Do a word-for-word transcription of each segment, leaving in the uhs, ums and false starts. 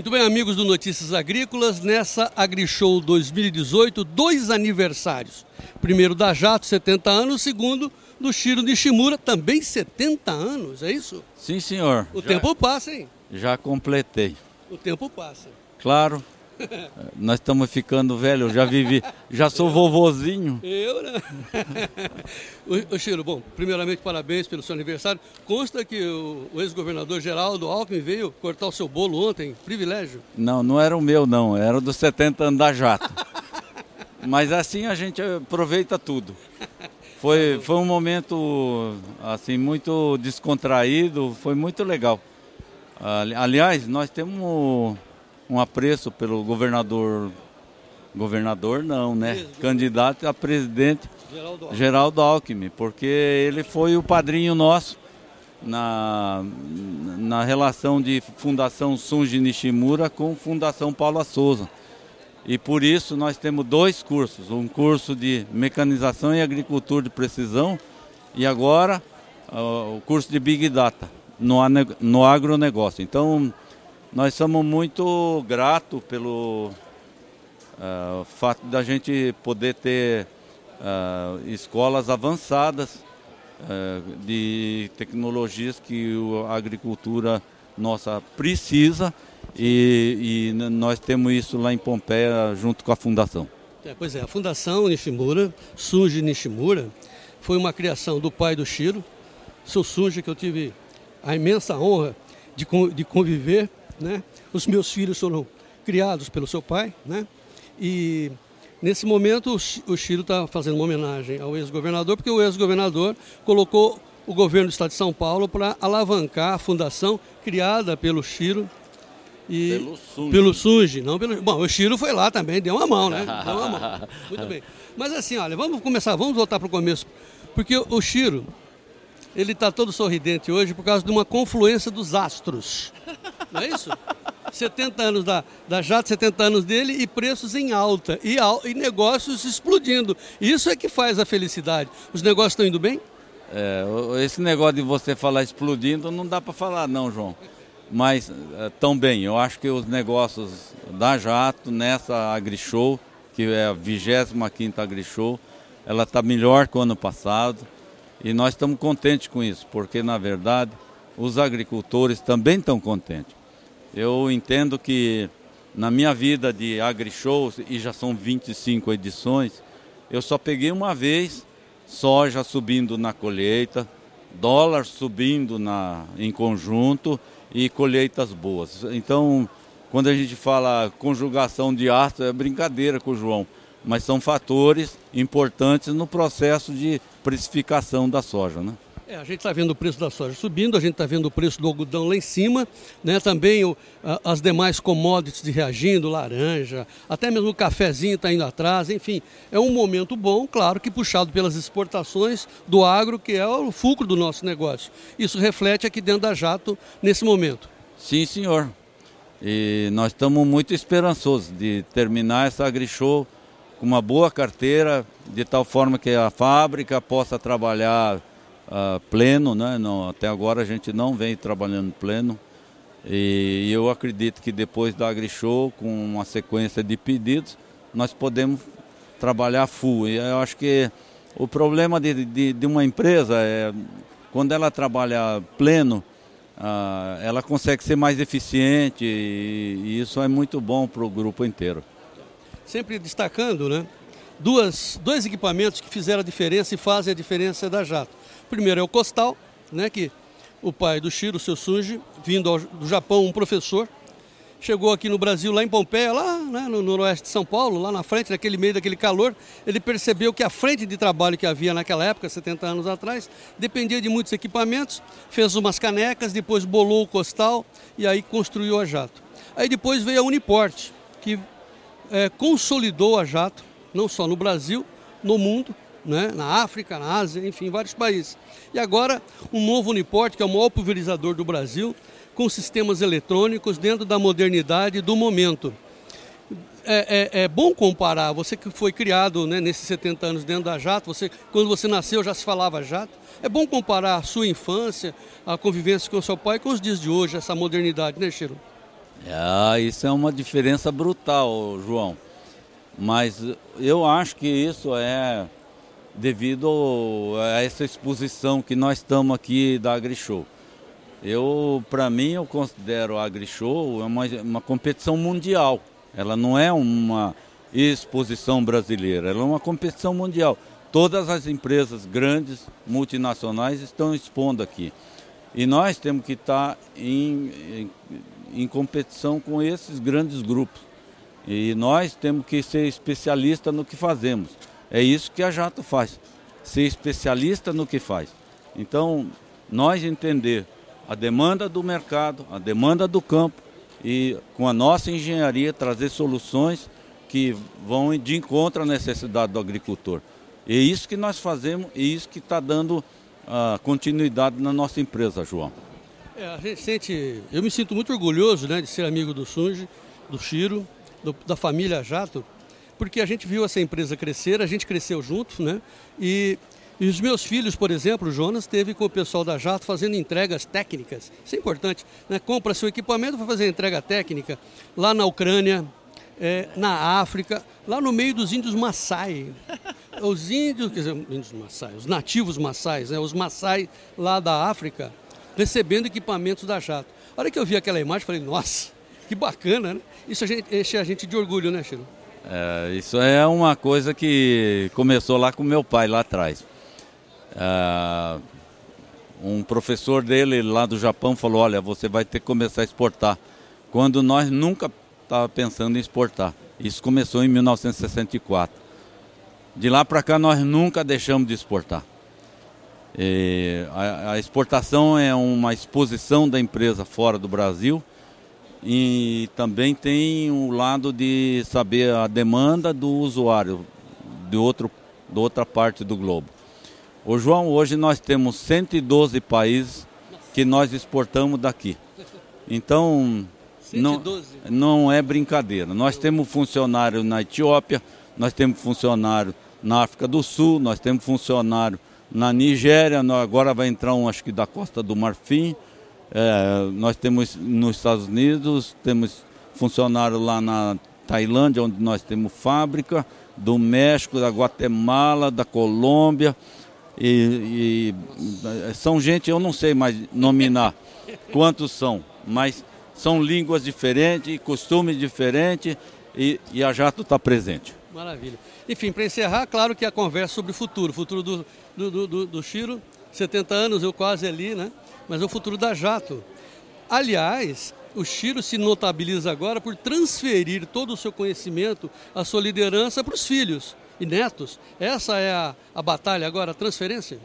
Muito bem, amigos do Notícias Agrícolas, nessa AgriShow dois mil e dezoito, dois aniversários. Primeiro da Jato, setenta anos, segundo do Shiro Nishimura, também setenta anos, é isso? Sim, senhor. O já, tempo passa, hein? Já completei. O tempo passa. Claro, nós estamos ficando velhos, eu já vivi, já sou vovozinho. Eu, né? Ô, Shiro, bom, primeiramente parabéns pelo seu aniversário. Consta que o, o ex-governador Geraldo Alckmin veio cortar o seu bolo ontem, privilégio. Não, não era o meu não, era o dos setenta anos da Jato. Mas assim a gente aproveita tudo. Foi, foi um momento assim muito descontraído, foi muito legal. Aliás, nós temos um apreço pelo governador, governador não, né? Isso, candidato a presidente Geraldo Alckmin. Geraldo Alckmin, porque ele foi o padrinho nosso na, na relação de Fundação Sunji Nishimura com Fundação Paula Souza. E por isso nós temos dois cursos, um curso de mecanização e agricultura de precisão e agora uh, o curso de Big Data no, no agronegócio. Então, nós somos muito gratos pelo uh, fato da gente poder ter uh, escolas avançadas uh, de tecnologias que a agricultura nossa precisa e, e nós temos isso lá em Pompeia junto com a Fundação. É, pois é, a Fundação Nishimura, Sunji Nishimura, foi uma criação do pai do Shiro, seu Sunji, que eu tive a imensa honra de, de conviver. Né? Os meus filhos foram criados pelo seu pai, né? E nesse momento o Shiro está fazendo uma homenagem ao ex-governador, porque o ex-governador colocou o governo do estado de São Paulo para alavancar a fundação criada pelo Shiro e pelo Sunji. Pelo Sunji, não pelo. Bom, o Shiro foi lá também, deu uma mão, né? Deu uma mão. Muito bem. Mas assim, olha, vamos começar, vamos voltar para o começo, porque o Shiro, ele está todo sorridente hoje por causa de uma confluência dos astros. Não é isso? setenta anos da, da Jato, setenta anos dele e preços em alta e, e negócios explodindo. Isso é que faz a felicidade. Os negócios estão indo bem? É, esse negócio de você falar explodindo não dá para falar não, João. Mas é, tão bem, eu acho que os negócios da Jato nessa AgriShow, que é a vigésima quinta AgriShow, ela está melhor que o ano passado. E nós estamos contentes com isso, porque na verdade os agricultores também estão contentes. Eu entendo que na minha vida de AgriShows, e já são vinte e cinco edições, eu só peguei uma vez soja subindo na colheita, dólar subindo na, em conjunto e colheitas boas. Então, quando a gente fala conjugação de astros, é brincadeira com o João, mas são fatores importantes no processo de precificação da soja, né? É, a gente está vendo o preço da soja subindo, a gente está vendo o preço do algodão lá em cima, né? Também o, a, as demais commodities reagindo, laranja, até mesmo o cafezinho está indo atrás, enfim. É um momento bom, claro que puxado pelas exportações do agro, que é o fulcro do nosso negócio. Isso reflete aqui dentro da Jato nesse momento. Sim, senhor. E nós estamos muito esperançosos de terminar essa AgriShow com uma boa carteira, de tal forma que a fábrica possa trabalhar uh, pleno, né? Não, até agora a gente não vem trabalhando pleno. E eu acredito que depois da AgriShow, com uma sequência de pedidos, nós podemos trabalhar full. E eu acho que o problema de, de, de uma empresa é, quando ela trabalha pleno, uh, ela consegue ser mais eficiente e, e isso é muito bom para o grupo inteiro. Sempre destacando, né, duas, dois equipamentos que fizeram a diferença e fazem a diferença da Jato. Primeiro é o Costal, né, que o pai do Shiro, o seu Sunji, vindo ao, do Japão, um professor, chegou aqui no Brasil, lá em Pompeia, lá, né, no noroeste de São Paulo, lá na frente, naquele meio daquele calor, ele percebeu que a frente de trabalho que havia naquela época, setenta anos atrás, dependia de muitos equipamentos, fez umas canecas, depois bolou o Costal e aí construiu a Jato. Aí depois veio a Uniport, que é, consolidou a Jato, não só no Brasil, no mundo, né, na África, na Ásia, enfim, vários países. E agora, um novo Uniport, que é o maior pulverizador do Brasil, com sistemas eletrônicos dentro da modernidade do momento. É, é, é bom comparar, você que foi criado, né, nesses setenta anos dentro da Jato, você, quando você nasceu já se falava Jato, é bom comparar a sua infância, a convivência com o seu pai com os dias de hoje, essa modernidade, né, Shiro? Ah, isso é uma diferença brutal, João. Mas eu acho que isso é devido a essa exposição que nós estamos aqui da AgriShow. Eu, para mim, eu considero a AgriShow uma, uma competição mundial. Ela não é uma exposição brasileira, ela é uma competição mundial. Todas as empresas grandes, multinacionais, estão expondo aqui. E nós temos que estar em, em, em competição com esses grandes grupos. E nós temos que ser especialista no que fazemos. É isso que a Jato faz, ser especialista no que faz. Então, nós entender a demanda do mercado, a demanda do campo e com a nossa engenharia trazer soluções que vão de encontro à necessidade do agricultor. É isso que nós fazemos e isso que está dando uh, continuidade na nossa empresa, João. É, a gente sente, eu me sinto muito orgulhoso, né, de ser amigo do Sunge, do Chiro, do, da família Jato, porque a gente viu essa empresa crescer, a gente cresceu junto, né? E, e os meus filhos, por exemplo, o Jonas esteve com o pessoal da Jato fazendo entregas técnicas. Isso é importante, né? Compra seu equipamento para fazer entrega técnica lá na Ucrânia, é, na África, lá no meio dos índios Maasai. Os índios, quer dizer, índios Maasai, os nativos Maasais, né? Os Maasai lá da África, recebendo equipamentos da Jato. A hora que eu vi aquela imagem, falei, nossa, que bacana, né? Isso a gente, enche a gente de orgulho, né, Chiro? É, isso é uma coisa que começou lá com meu pai, lá atrás. É, um professor dele lá do Japão falou, olha, você vai ter que começar a exportar. Quando nós nunca estávamos pensando em exportar. Isso começou em mil novecentos e sessenta e quatro. De lá para cá nós nunca deixamos de exportar. E a, a exportação é uma exposição da empresa fora do Brasil. E também tem o lado de saber a demanda do usuário de, outro, de outra parte do globo. Ô João, hoje nós temos cento e doze países que nós exportamos daqui. Então, não, não é brincadeira. Nós temos funcionário na Etiópia, nós temos funcionário na África do Sul, nós temos funcionário na Nigéria, agora vai entrar um, acho que da Costa do Marfim. É, nós temos nos Estados Unidos, temos funcionário lá na Tailândia, onde nós temos fábrica, do México, da Guatemala, da Colômbia, e, e são gente, eu não sei mais nominar quantos são, mas são línguas diferentes, costumes diferentes, e, e a Jato está presente. Maravilha. Enfim, para encerrar, claro que a conversa sobre o futuro, o futuro do, do, do, do Chiro, setenta anos, eu quase ali, né? Mas é o futuro da Jato. Aliás, o Chiro se notabiliza agora por transferir todo o seu conhecimento, a sua liderança para os filhos e netos. Essa é a, a batalha agora, a transferência?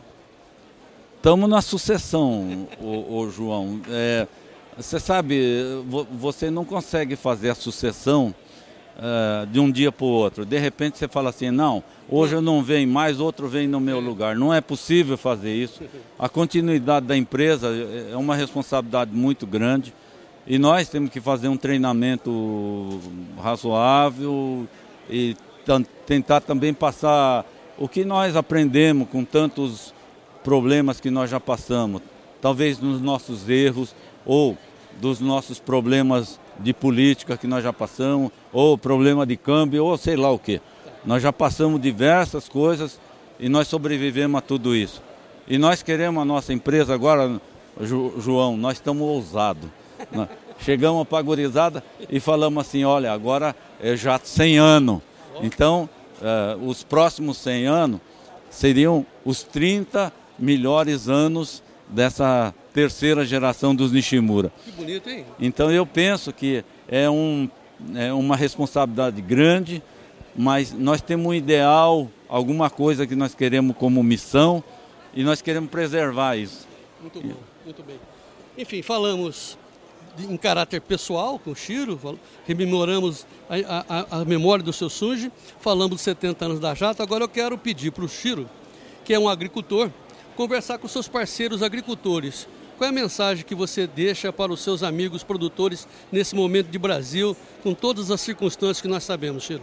Estamos na sucessão, o, o João. É, você sabe, você não consegue fazer a sucessão uh, de um dia para o outro. De repente você fala assim, não, hoje eu não venho mais, outro vem no meu lugar. Não é possível fazer isso. A continuidade da empresa é uma responsabilidade muito grande e nós temos que fazer um treinamento razoável e tentar também passar o que nós aprendemos com tantos problemas que nós já passamos, talvez nos nossos erros ou dos nossos problemas de política que nós já passamos, ou problema de câmbio, ou sei lá o que. Nós já passamos diversas coisas e nós sobrevivemos a tudo isso. E nós queremos a nossa empresa agora, João, nós estamos ousados. Chegamos para a gurizada e falamos assim, olha, agora é já cem anos. Então, uh, os próximos cem anos seriam os trinta melhores anos dessa terceira geração dos Nishimura. Que bonito, hein? Então eu penso que é, um, é uma responsabilidade grande, mas nós temos um ideal, alguma coisa que nós queremos como missão e nós queremos preservar isso. Muito bom, muito bem. Enfim, falamos em caráter pessoal com o Chiro, rememoramos a, a, a memória do seu Sunge, falamos dos setenta anos da Jato. Agora eu quero pedir para o Chiro, que é um agricultor, conversar com seus parceiros agricultores. Qual é a mensagem que você deixa para os seus amigos produtores nesse momento de Brasil, com todas as circunstâncias que nós sabemos, Chiro?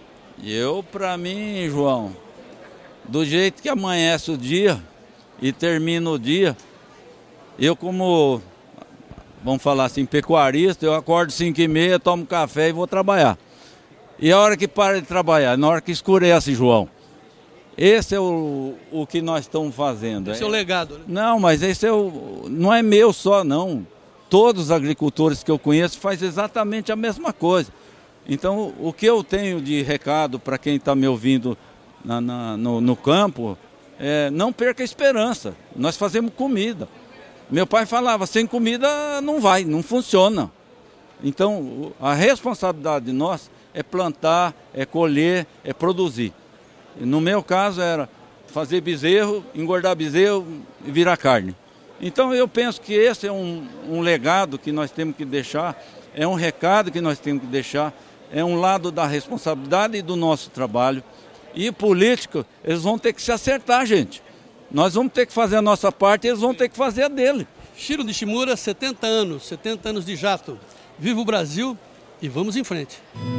Eu, para mim, João, do jeito que amanhece o dia e termina o dia, eu como vamos falar assim, pecuarista, eu acordo cinco e meia, tomo café e vou trabalhar. E a hora que para de trabalhar, na hora que escurece, João. Esse é o, o que nós estamos fazendo. Esse é o legado, né? Não, mas esse é o, não é meu só, não. Todos os agricultores que eu conheço fazem exatamente a mesma coisa. Então, o que eu tenho de recado para quem está me ouvindo na, na, no, no campo, é não perca a esperança. Nós fazemos comida. Meu pai falava, sem comida não vai, não funciona. Então, a responsabilidade de nós é plantar, é colher, é produzir. No meu caso era fazer bezerro, engordar bezerro e virar carne. Então eu penso que esse é um, um legado que nós temos que deixar, é um recado que nós temos que deixar, é um lado da responsabilidade do nosso trabalho. E político, eles vão ter que se acertar, gente. Nós vamos ter que fazer a nossa parte e eles vão ter que fazer a dele. Shiro Nishimura, setenta anos, setenta anos de jato. Viva o Brasil e vamos em frente.